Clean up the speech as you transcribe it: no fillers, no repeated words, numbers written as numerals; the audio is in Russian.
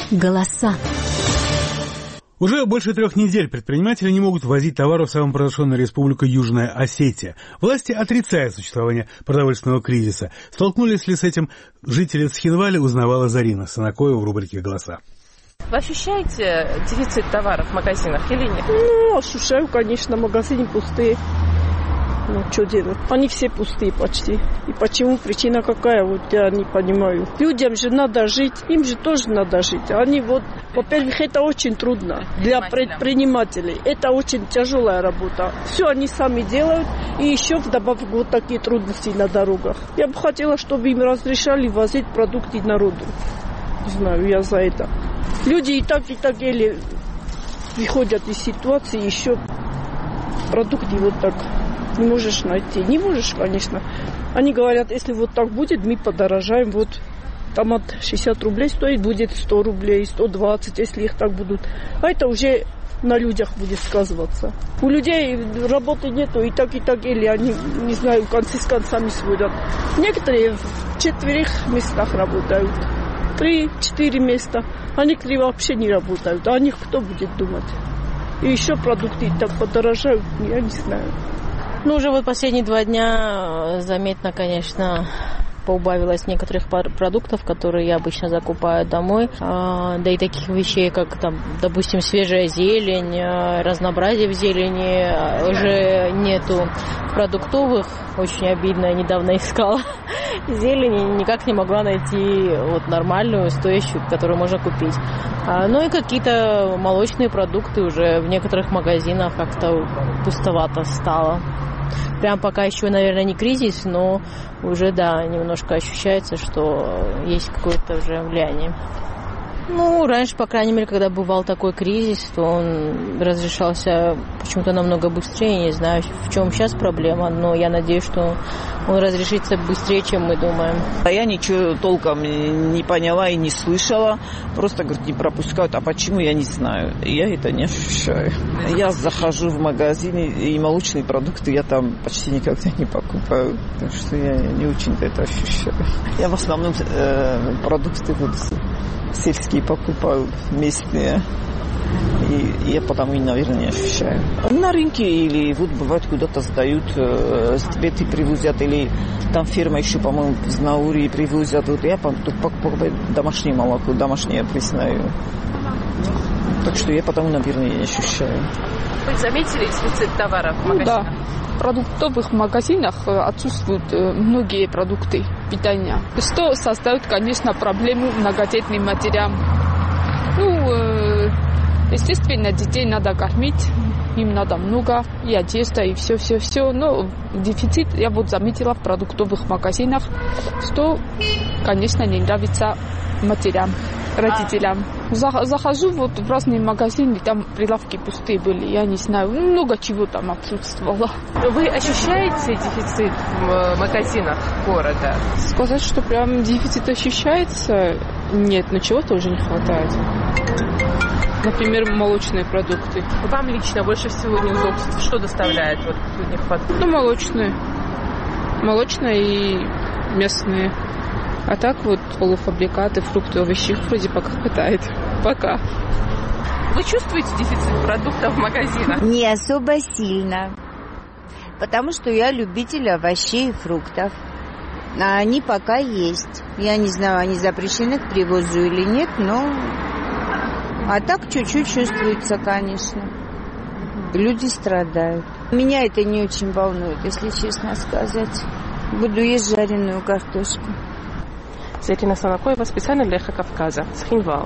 Голоса. Уже больше 3 недель предприниматели не могут ввозить товары в самопровозглашенную республику Южная Осетия. Власти отрицают существование продовольственного кризиса. Столкнулись ли с этим жители Цхинвали, узнавала Зарина Санакоева в рубрике «Голоса». Вы ощущаете дефицит товаров в магазинах или нет? Ощущаю, конечно, магазины пустые. Что делать? Они все пустые почти. И почему? Причина какая? Я не понимаю. Людям же надо жить, им же тоже надо жить. Они во-первых, это очень трудно для предпринимателей. Это очень тяжелая работа. Все они сами делают. И еще вдобавок такие трудности на дорогах. Я бы хотела, чтобы им разрешали возить продукты народу. Не знаю, я за это. Люди и так еле выходят из ситуации, еще продукты так не можешь найти. Не можешь, конечно. Они говорят, если так будет, мы подорожаем. Томат 60 рублей стоит, будет 100 рублей, 120, если их так будут. А это уже на людях будет сказываться. У людей работы нету, и так еле они, не знаю, концы с концами сводят. Некоторые в 4 местах работают. 3-4 места. А некоторые вообще не работают. А о них кто будет думать? И еще продукты так подорожают, я не знаю. Уже последние 2 дня заметно, конечно, поубавилось некоторых продуктов, которые я обычно закупаю домой. Да и таких вещей, как, допустим, свежая зелень, разнообразие в зелени уже нету. Продуктовых очень обидно, я недавно искала зелень и никак не могла найти нормальную, стоящую, которую можно купить. И какие-то молочные продукты уже в некоторых магазинах как-то пустовато стало. Прям пока еще, наверное, не кризис, но уже, немножко ощущается, что есть какое-то уже влияние. Раньше, по крайней мере, когда бывал такой кризис, то он разрешался почему-то намного быстрее. Не знаю, в чем сейчас проблема, но я надеюсь, что он разрешится быстрее, чем мы думаем. Я ничего толком не поняла и не слышала. Просто, не пропускают. А почему, я не знаю. Я это не ощущаю. Я захожу в магазины, и молочные продукты я там почти никогда не покупаю. Потому что я не очень это ощущаю. Я в основном продукты сельские покупаю, местные. И я потому, наверное, не ощущаю. На рынке или бывает куда-то сдают, цветы привозят, или там фирма еще, по-моему, в Наурии привозят. Я тут покупаю домашнее молоко, домашнее пресное. Так что я потому, наверное, не ощущаю. Вы заметили дефицит товаров в магазинах? Да. В продуктовых магазинах отсутствуют многие продукты питания, что создает, конечно, проблему многодетным матерям. Естественно, детей надо кормить, им надо много, и одежда, и все. Но дефицит я заметила в продуктовых магазинах, что, конечно, не нравится матерям, родителям. Захожу в разные магазины, там прилавки пустые были, я не знаю, много чего там отсутствовало. Вы ощущаете дефицит в магазинах города? Сказать, что прям дефицит ощущается, нет, но чего-то уже не хватает. Например, молочные продукты. Вам лично больше всего неудобств что доставляет нехватку? Молочные и мясные. А так полуфабрикаты, фрукты, овощи вроде пока хватает. Пока. Вы чувствуете дефицит продуктов в магазинах? Не особо сильно. Потому что я любитель овощей и фруктов. А они пока есть. Я не знаю, они запрещены к привозу или нет, но... А так чуть-чуть чувствуется, конечно. Люди страдают. Меня это не очень волнует, если честно сказать. Буду есть жареную картошку. Зарина Санакоева специально для Эхо Кавказа. Цхинвал.